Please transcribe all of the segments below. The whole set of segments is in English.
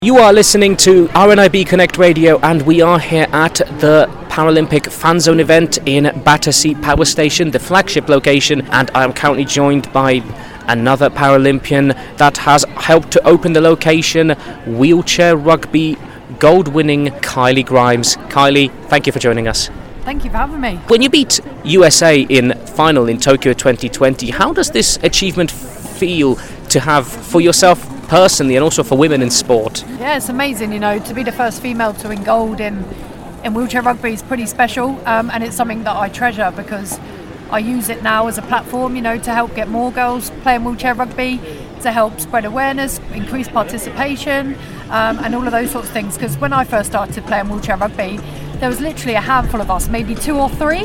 You are listening to RNIB Connect Radio, and we are here at the Paralympic Fan Zone event in Battersea Power Station, the flagship location, and I am currently joined by another Paralympian that has helped to open the location, wheelchair rugby gold-winning Kylie Grimes. Kylie, thank you for joining us. Thank you for having me. When you beat USA in final in Tokyo 2020, how does this achievement feel to have for yourself personally and also for women in sport? Yeah, it's amazing, to be the first female to win gold in wheelchair rugby is pretty special, and it's something that I treasure because I use it now as a platform, to help get more girls playing wheelchair rugby, to help spread awareness, increase participation, and all of those sorts of things. Because when I first started playing wheelchair rugby, there was literally a handful of us, maybe 2 or 3,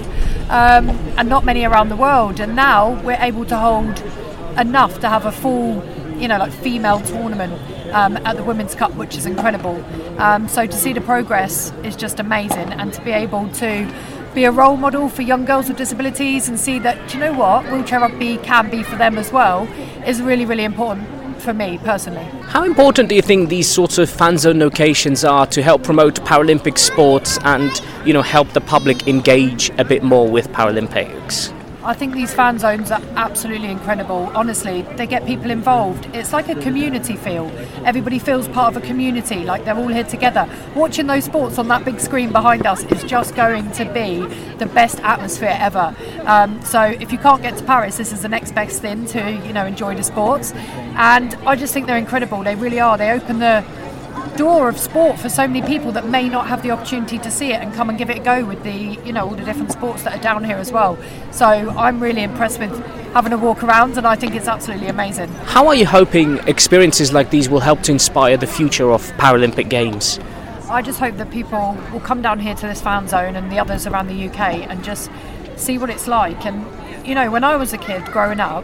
and not many around the world. And now we're able to hold enough to have a full female tournament at the Women's Cup, which is incredible. So to see the progress is just amazing, and to be able to be a role model for young girls with disabilities and see that, wheelchair rugby can be for them as well is really, really important for me personally. How important do you think these sorts of fan zone locations are to help promote Paralympic sports and, help the public engage a bit more with Paralympics? I think these fan zones are absolutely incredible. Honestly, they get people involved. It's like a community feel. Everybody feels part of a community, like they're all here together. Watching those sports on that big screen behind us is just going to be the best atmosphere ever. So if you can't get to Paris, this is the next best thing to, enjoy the sports. And I just think they're incredible. They really are. They open the door of sport for so many people that may not have the opportunity to see it and come and give it a go with the all the different sports that are down here as well. So I'm really impressed with having a walk around, and I think it's absolutely amazing. How are you hoping experiences like these will help to inspire the future of Paralympic Games? I just hope that people will come down here to this fan zone and the others around the UK and just see what it's like. And when I was a kid growing up,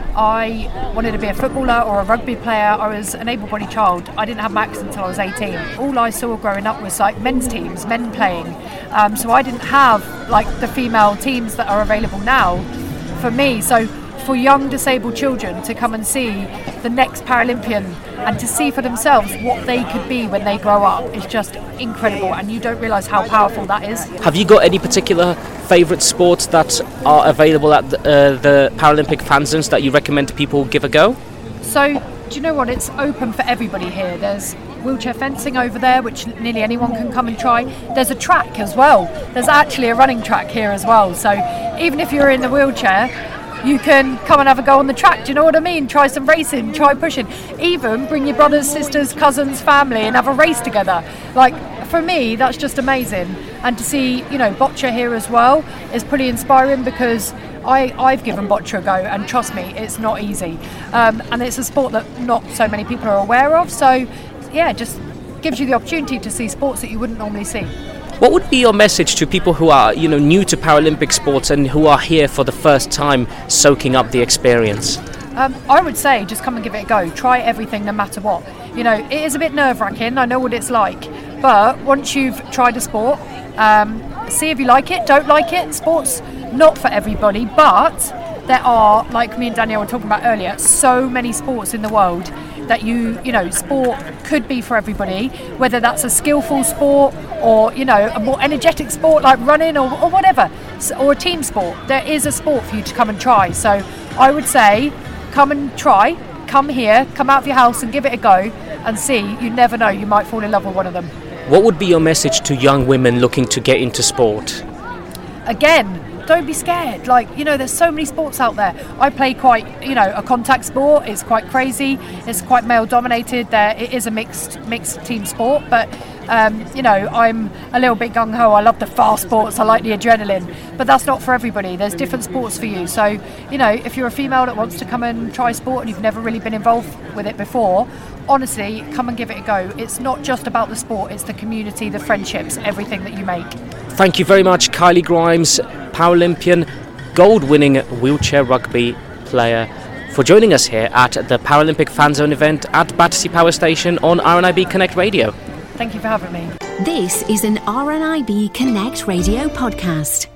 I wanted to be a footballer or a rugby player. I was an able-bodied child. I didn't have my accent until I was 18. All I saw growing up was men's teams, men playing. So I didn't have the female teams that are available now for me. So for young disabled children to come and see the next Paralympian and to see for themselves what they could be when they grow up is just incredible, and you don't realise how powerful that is. Have you got any particular favourite sports that are available at the Paralympic fan zones that you recommend people give a go? So, do you know what? It's open for everybody here. There's wheelchair fencing over there, which nearly anyone can come and try. There's a track as well. There's actually a running track here as well. So even if you're in the wheelchair, you can come and have a go on the track. Do you know what I mean? Try some racing, try pushing. Even bring your brothers, sisters, cousins, family and have a race together. For me, that's just amazing. And to see, boccia here as well is pretty inspiring, because I've given boccia a go, and trust me, it's not easy. And it's a sport that not so many people are aware of. So, yeah, just gives you the opportunity to see sports that you wouldn't normally see. What would be your message to people who are, new to Paralympic sports and who are here for the first time soaking up the experience? I would say just come and give it a go. Try everything no matter what. It is a bit nerve-wracking, I know what it's like. But once you've tried a sport, see if you like it, don't like it. Sport's not for everybody, but there are, like me and Danielle were talking about earlier, so many sports in the world that sport could be for everybody, whether that's a skillful sport or, a more energetic sport like running or whatever, or a team sport. There is a sport for you to come and try. So I would say come and try, come here, come out of your house and give it a go and see. You never know, you might fall in love with one of them. What would be your message to young women looking to get into sport? Again, don't be scared. There's so many sports out there. I play quite, a contact sport. It's quite crazy. It's quite male dominated. It is a mixed team sport, but I'm a little bit gung-ho. I love the fast sports. I like the adrenaline, but that's not for everybody. There's different sports for you. So, if you're a female that wants to come and try sport and you've never really been involved with it before, honestly, come and give it a go. It's not just about the sport. It's the community, the friendships, everything that you make. Thank you very much, Kylie Grimes, Paralympian, gold-winning wheelchair rugby player, for joining us here at the Paralympic Fan Zone event at Battersea Power Station on RNIB Connect Radio. Thank you for having me. This is an RNIB Connect Radio podcast.